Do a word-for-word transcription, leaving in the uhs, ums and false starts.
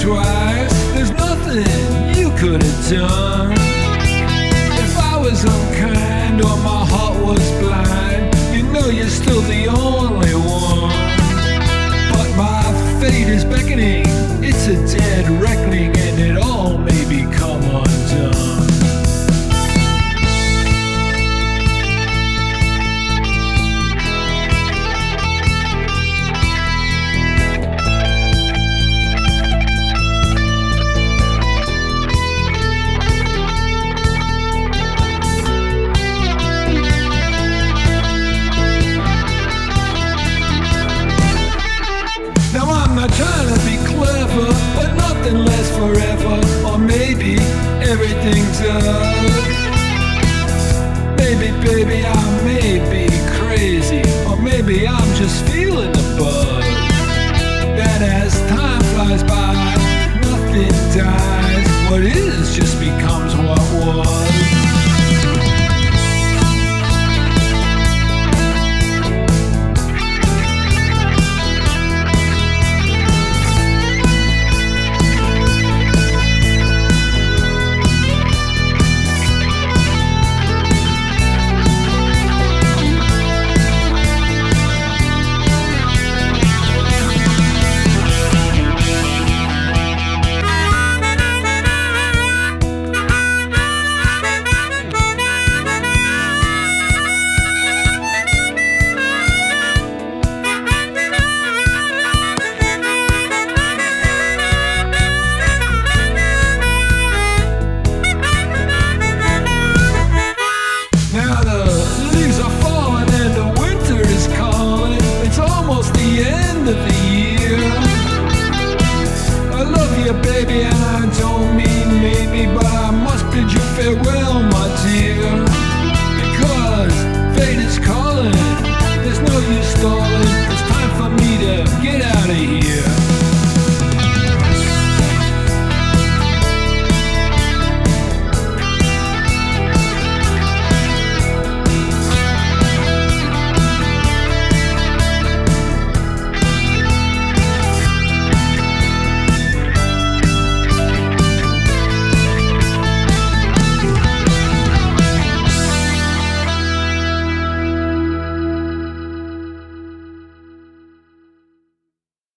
twice. There's nothing you could have done. If I was unkind or my heart was blind, you know you're still the only one. But my fate is beckoning, it's a dead reckoning, and it all may become undone. Trying to be clever, but nothing lasts forever. Or maybe everything does. Maybe, baby, I may be crazy, or maybe I'm just feeling the buzz. That as time flies by, nothing dies. What is just becomes what was.